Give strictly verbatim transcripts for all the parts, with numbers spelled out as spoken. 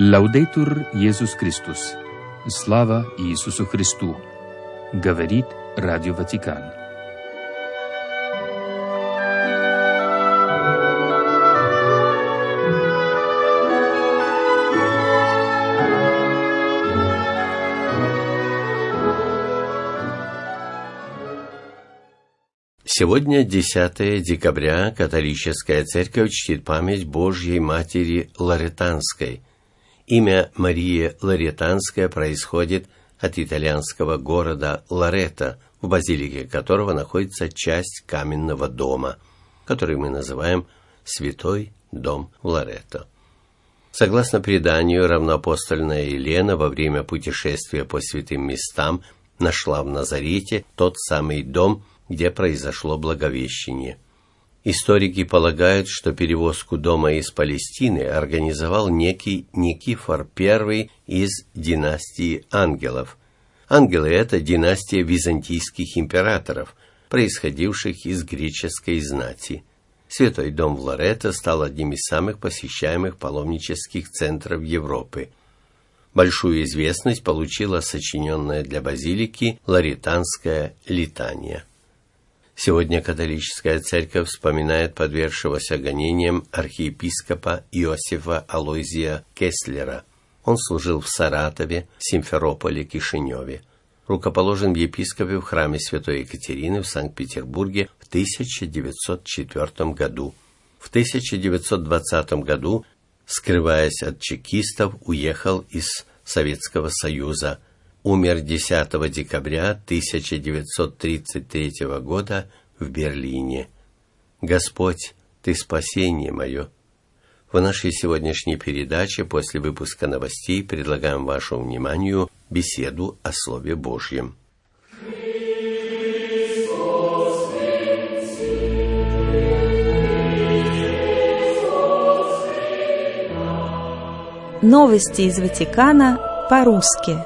Лаудейтур Иисус Христос. Слава Иисусу Христу. Говорит Радио Ватикан. Сегодня, десятое декабря, католическая церковь чтит память Божьей Матери Лоретанской. Имя Мария Лоретанская происходит от итальянского города Лоретто, в базилике которого находится часть каменного дома, который мы называем Святой дом Лоретто. Согласно преданию, равноапостольная Елена во время путешествия по святым местам нашла в Назарете тот самый дом, где произошло Благовещение. Историки полагают, что перевозку дома из Палестины организовал некий Никифор I из династии Ангелов. Ангелы – это династия византийских императоров, происходивших из греческой знати. Святой дом в Лоретто стал одним из самых посещаемых паломнических центров Европы. Большую известность получила сочиненная для базилики Лоретанская литания. Сегодня католическая церковь вспоминает подвергшегося гонениям архиепископа Иосифа Алойзия Кеслера. Он служил в Саратове, Симферополе, Кишиневе. Рукоположен в епископе в храме Святой Екатерины в Санкт-Петербурге в тысяча девятьсот четвёртом году. В тысяча девятьсот двадцатом году, скрываясь от чекистов, уехал из Советского Союза. Умер десятого декабря тысяча девятьсот тридцать третьего года в Берлине. Господь, Ты спасение мое. В нашей сегодняшней передаче после выпуска новостей предлагаем вашему вниманию беседу о Слове Божьем. Новости из Ватикана по-русски.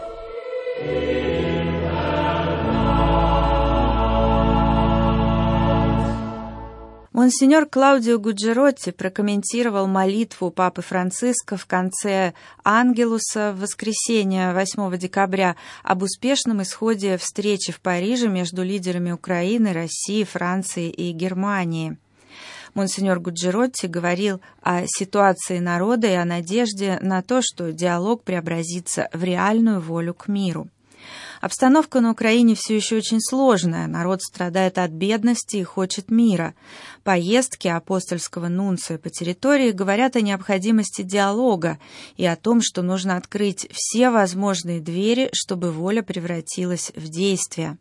Монсеньор Клаудио Гуджеротти прокомментировал молитву Папы Франциска в конце Ангелуса в воскресенье восьмого декабря об успешном исходе встречи в Париже между лидерами Украины, России, Франции и Германии. Монсеньор Гуджеротти говорил о ситуации народа и о надежде на то, что диалог преобразится в реальную волю к миру. Обстановка на Украине все еще очень сложная, народ страдает от бедности и хочет мира. Поездки апостольского нунция по территории говорят о необходимости диалога и о том, что нужно открыть все возможные двери, чтобы воля превратилась в действие.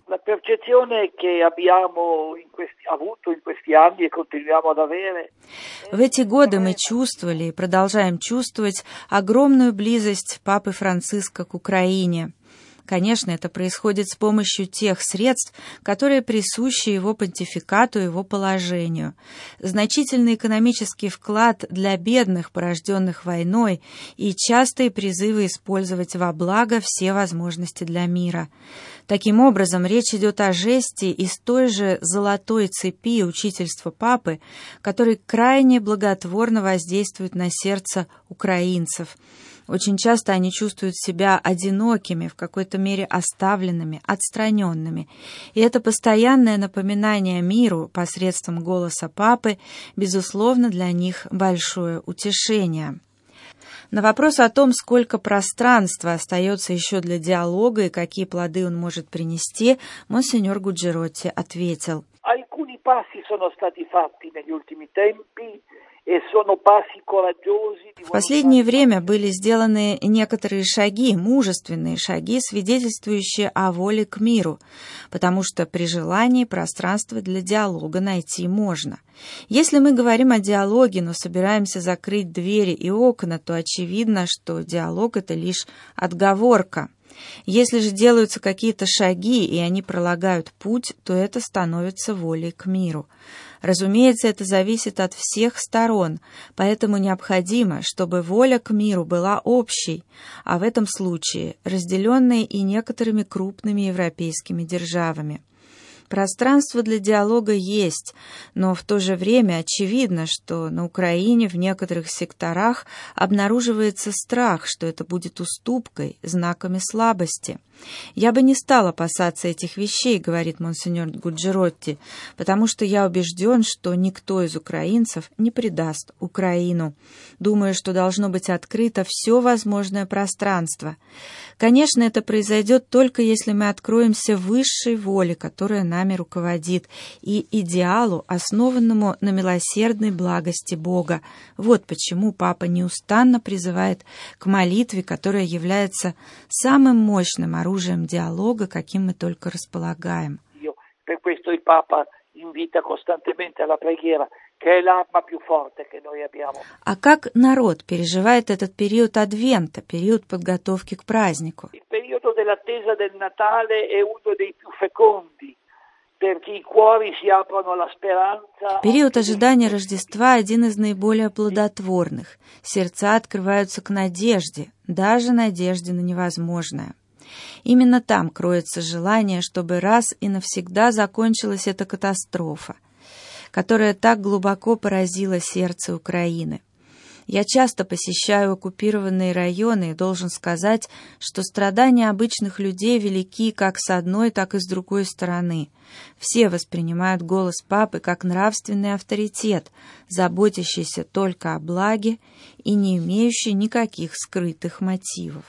В эти годы мы чувствовали и продолжаем чувствовать огромную близость Папы Франциска к Украине. Конечно, это происходит с помощью тех средств, которые присущи его понтификату и его положению. Значительный экономический вклад для бедных, порожденных войной, и частые призывы использовать во благо все возможности для мира. Таким образом, речь идет о жесте из той же золотой цепи учительства Папы, который крайне благотворно воздействует на сердце украинцев. Очень часто они чувствуют себя одинокими, в какой-то мере оставленными, отстраненными. И это постоянное напоминание миру посредством голоса Папы, безусловно, для них большое утешение. На вопрос о том, сколько пространства остается еще для диалога и какие плоды он может принести, монсеньор Гуджеротти ответил. Alcuni passi sono stati fatti negli ultimi tempi. В последнее время были сделаны некоторые шаги, мужественные шаги, свидетельствующие о воле к миру, потому что при желании пространство для диалога найти можно. Если мы говорим о диалоге, но собираемся закрыть двери и окна, то очевидно, что диалог — это лишь отговорка. Если же делаются какие-то шаги, и они пролагают путь, то это становится волей к миру. Разумеется, это зависит от всех сторон, поэтому необходимо, чтобы воля к миру была общей, а в этом случае разделенной и некоторыми крупными европейскими державами. Пространство для диалога есть, но в то же время очевидно, что на Украине в некоторых секторах обнаруживается страх, что это будет уступкой, знаками слабости. «Я бы не стал опасаться этих вещей», — говорит монсеньор Гуджеротти, «потому что я убежден, что никто из украинцев не предаст Украину. Думаю, что должно быть открыто все возможное пространство. Конечно, это произойдет только если мы откроемся высшей воле, которая нами руководит, и идеалу, основанному на милосердной благости Бога. Вот почему Папа неустанно призывает к молитве, которая является самым мощным оружием оружием диалога, каким мы только располагаем». А как народ переживает этот период Адвента, период подготовки к празднику? Период ожидания Рождества один из наиболее плодотворных. Сердца открываются к надежде, даже надежде на невозможное. Именно там кроется желание, чтобы раз и навсегда закончилась эта катастрофа, которая так глубоко поразила сердце Украины. Я часто посещаю оккупированные районы и должен сказать, что страдания обычных людей велики как с одной, так и с другой стороны. Все воспринимают голос Папы как нравственный авторитет, заботящийся только о благе и не имеющий никаких скрытых мотивов.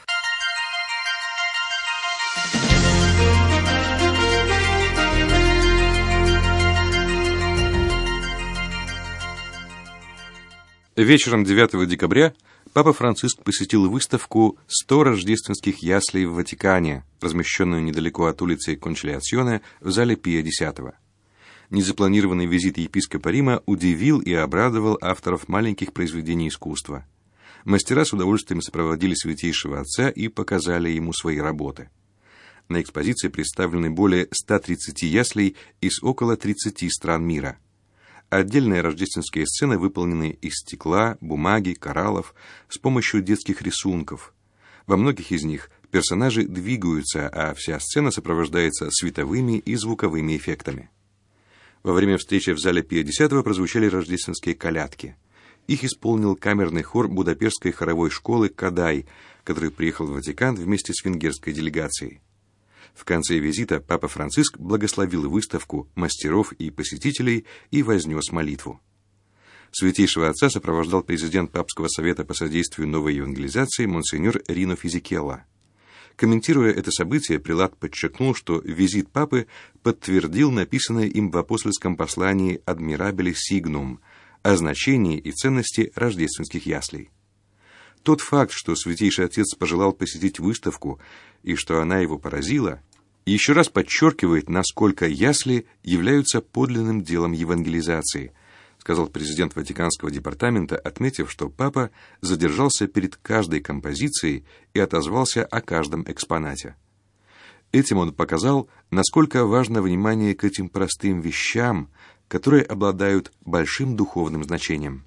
Вечером девятого декабря Папа Франциск посетил выставку «сто рождественских яслей в Ватикане», размещенную недалеко от улицы Кончилиационе в зале Пия X. Незапланированный визит епископа Рима удивил и обрадовал авторов маленьких произведений искусства. Мастера с удовольствием сопроводили Святейшего Отца и показали ему свои работы. На экспозиции представлены более ста тридцати яслей из около тридцати стран мира. Отдельные рождественские сцены выполнены из стекла, бумаги, кораллов, с помощью детских рисунков. Во многих из них персонажи двигаются, а вся сцена сопровождается световыми и звуковыми эффектами. Во время встречи в зале Пия X прозвучали рождественские колядки. Их исполнил камерный хор Будапештской хоровой школы «Кадай», который приехал в Ватикан вместе с венгерской делегацией. В конце визита Папа Франциск благословил выставку, мастеров и посетителей и вознес молитву. Святейшего Отца сопровождал президент Папского совета по содействию новой евангелизации монсеньор Рино Физикелла. Комментируя это событие, прелат подчеркнул, что визит Папы подтвердил написанное им в апостольском послании «Admirabile Signum» о значении и ценности рождественских яслей. Тот факт, что Святейший Отец пожелал посетить выставку и что она его поразила, еще раз подчеркивает, насколько ясли являются подлинным делом евангелизации, сказал президент Ватиканского департамента, отметив, что Папа задержался перед каждой композицией и отозвался о каждом экспонате. Этим он показал, насколько важно внимание к этим простым вещам, которые обладают большим духовным значением.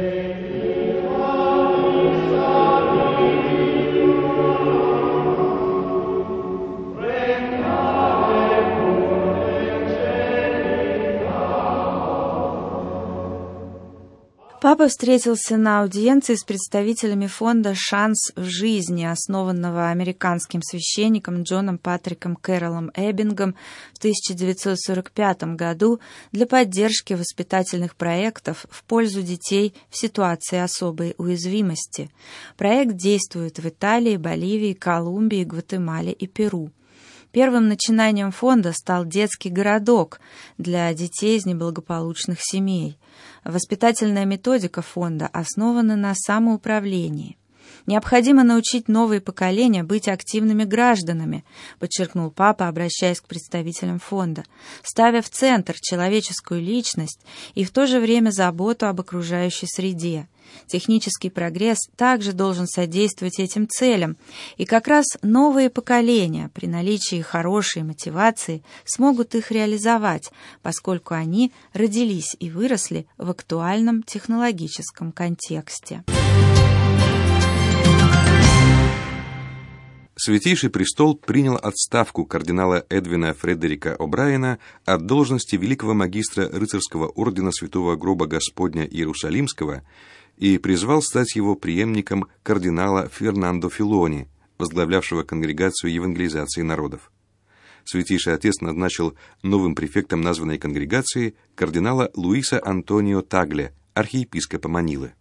Папа встретился на аудиенции с представителями фонда «Шанс в жизни», основанного американским священником Джоном Патриком Кэрролом Эббингом в тысяча девятьсот сорок пятом году для поддержки воспитательных проектов в пользу детей в ситуации особой уязвимости. Проект действует в Италии, Боливии, Колумбии, Гватемале и Перу. Первым начинанием фонда стал детский городок для детей из неблагополучных семей. Воспитательная методика фонда основана на самоуправлении. Необходимо научить новые поколения быть активными гражданами, подчеркнул Папа, обращаясь к представителям фонда, ставя в центр человеческую личность и в то же время заботу об окружающей среде. Технический прогресс также должен содействовать этим целям, и как раз новые поколения при наличии хорошей мотивации смогут их реализовать, поскольку они родились и выросли в актуальном технологическом контексте. Святейший престол принял отставку кардинала Эдвина Фредерика О'Брайена от должности великого магистра рыцарского ордена Святого Гроба Господня Иерусалимского и призвал стать его преемником кардинала Фернандо Филони, возглавлявшего конгрегацию евангелизации народов. Святейший Отец назначил новым префектом названной конгрегации кардинала Луиса Антонио Тагле, архиепископа Манилы.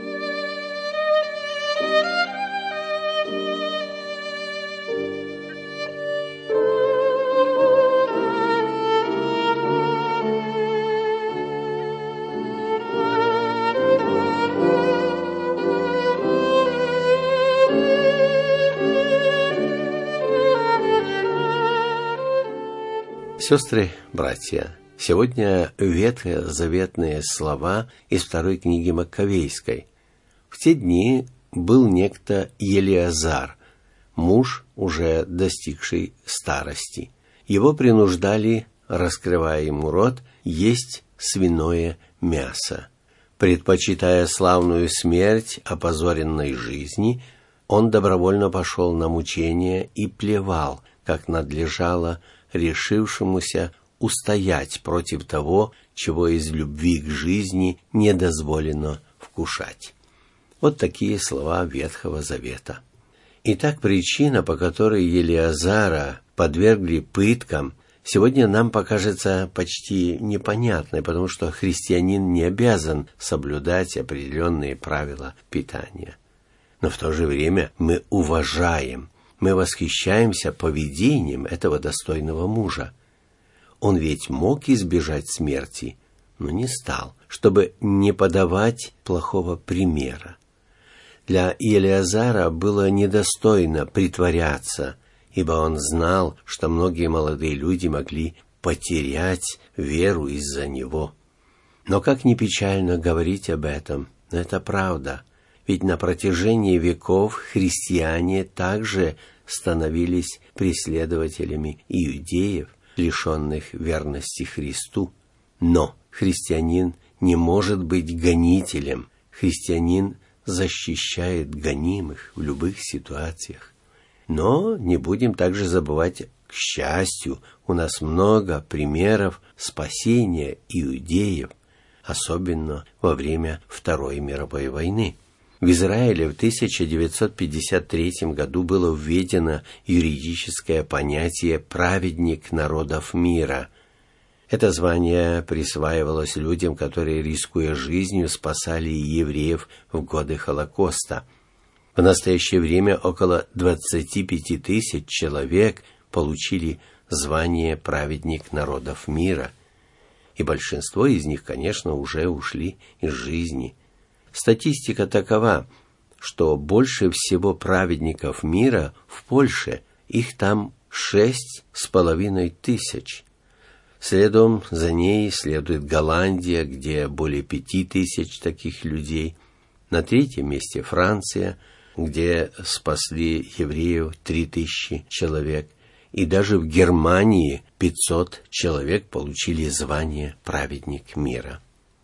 Сестры, братья, сегодня ветхозаветные слова из второй книги Маккавейской. В те дни был некто Елиазар, муж, уже достигший старости. Его принуждали, раскрывая ему рот, есть свиное мясо. Предпочитая славную смерть опозоренной жизни, он добровольно пошел на мучения и плевал, как надлежало решившемуся устоять против того, чего из любви к жизни не дозволено вкушать. Вот такие слова Ветхого Завета. Итак, причина, по которой Елиазара подвергли пыткам, сегодня нам покажется почти непонятной, потому что христианин не обязан соблюдать определенные правила питания. Но в то же время мы уважаем, мы восхищаемся поведением этого достойного мужа. Он ведь мог избежать смерти, но не стал, чтобы не подавать плохого примера. Для Елиазара было недостойно притворяться, ибо он знал, что многие молодые люди могли потерять веру из-за него. Но как ни печально говорить об этом, но это правда. Ведь на протяжении веков христиане также становились преследователями иудеев, лишенных верности Христу. Но христианин не может быть гонителем. Христианин защищает гонимых в любых ситуациях. Но не будем также забывать, к счастью, у нас много примеров спасения иудеев, особенно во время Второй мировой войны. В Израиле в тысяча девятьсот пятьдесят третьем году было введено юридическое понятие «праведник народов мира». Это звание присваивалось людям, которые, рискуя жизнью, спасали евреев в годы Холокоста. В настоящее время около двадцати пяти тысяч человек получили звание «праведник народов мира». И большинство из них, конечно, уже ушли из жизни. Статистика такова, что больше всего праведников мира в Польше, их там шесть с половиной тысяч. Следом за ней следует Голландия, где более пяти тысяч таких людей. На третьем месте Франция, где спасли евреев три тысячи человек. И даже в Германии пятьсот человек получили звание «праведник мира».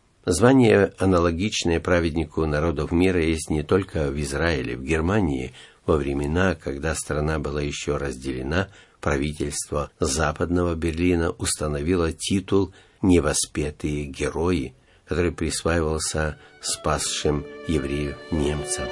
Звание, аналогичное праведнику народов мира, есть не только в Израиле. В Германии во времена, когда страна была еще разделена, правительство Западного Берлина установило титул «Невоспетые герои», который присваивался спасшим евреев немцам.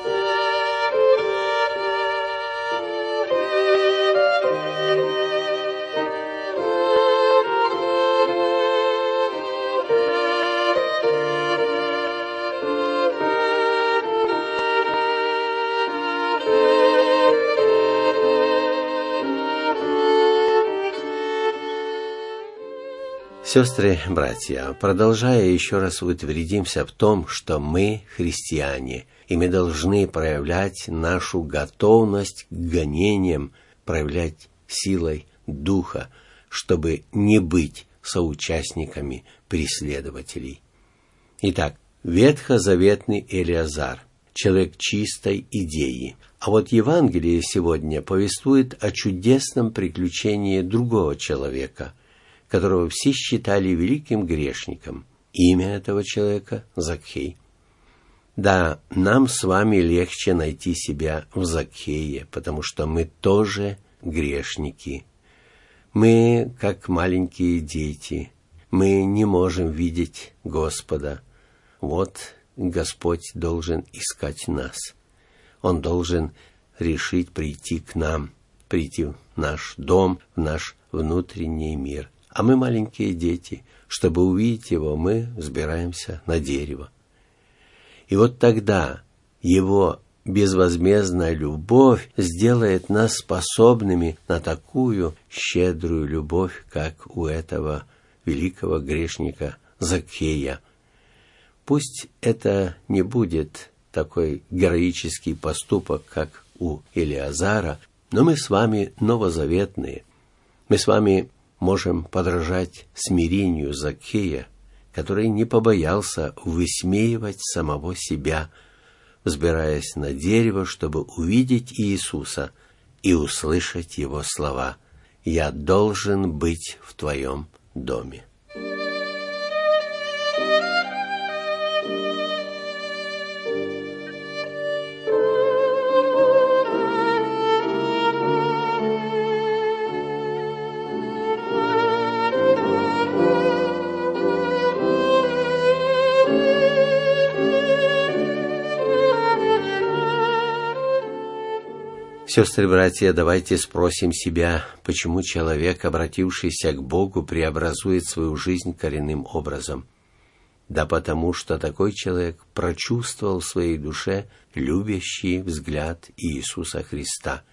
Сестры, братья, продолжая, еще раз утвердимся в том, что мы христиане, и мы должны проявлять нашу готовность к гонениям, проявлять силой Духа, чтобы не быть соучастниками преследователей. Итак, ветхозаветный Елиазар, человек чистой идеи. А вот Евангелие сегодня повествует о чудесном приключении другого человека, которого все считали великим грешником. Имя этого человека – Закхей. Да, нам с вами легче найти себя в Закхее, потому что мы тоже грешники. Мы, как маленькие дети, мы не можем видеть Господа. Вот Господь должен искать нас. Он должен решить прийти к нам, прийти в наш дом, в наш внутренний мир. А мы маленькие дети. Чтобы увидеть Его, мы взбираемся на дерево. И вот тогда Его безвозмездная любовь сделает нас способными на такую щедрую любовь, как у этого великого грешника Закхея. Пусть это не будет такой героический поступок, как у Елеазара, но мы с вами новозаветные. Мы с вами можем подражать смирению Закхея, который не побоялся высмеивать самого себя, взбираясь на дерево, чтобы увидеть Иисуса и услышать Его слова: «Я должен быть в Твоем доме». Сестры и братья, давайте спросим себя, почему человек, обратившийся к Богу, преобразует свою жизнь коренным образом. Да потому что такой человек прочувствовал в своей душе любящий взгляд Иисуса Христа.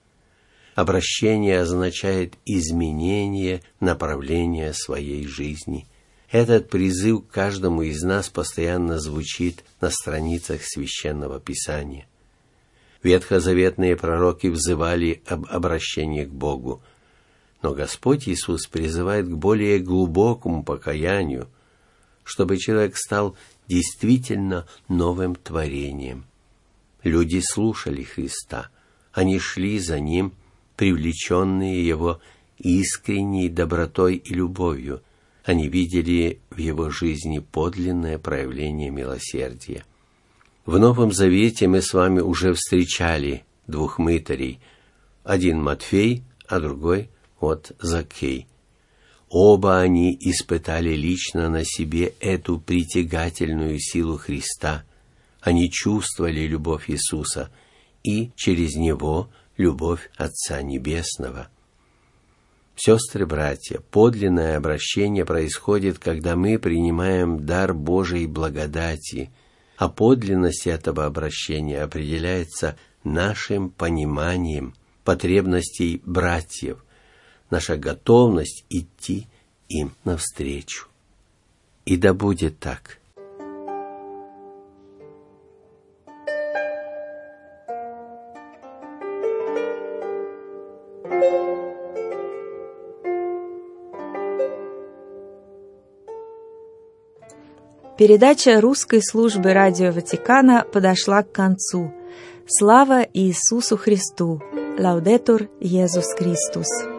Обращение означает изменение направления своей жизни. Этот призыв каждому из нас постоянно звучит на страницах Священного Писания. Ветхозаветные пророки взывали об обращении к Богу, но Господь Иисус призывает к более глубокому покаянию, чтобы человек стал действительно новым творением. Люди слушали Христа, они шли за Ним, привлеченные Его искренней добротой и любовью. Они видели в Его жизни подлинное проявление милосердия. В Новом Завете мы с вами уже встречали двух мытарей, один Матфей, а другой вот Закхей. Оба они испытали лично на себе эту притягательную силу Христа. Они чувствовали любовь Иисуса и через Него любовь Отца Небесного. Сестры и братья, подлинное обращение происходит, когда мы принимаем дар Божией благодати, а подлинность этого обращения определяется нашим пониманием потребностей братьев, наша готовность идти им навстречу. И да будет так. Передача русской службы Радио Ватикана подошла к концу. Слава Иисусу Христу! Лаудетур Иисус Христос!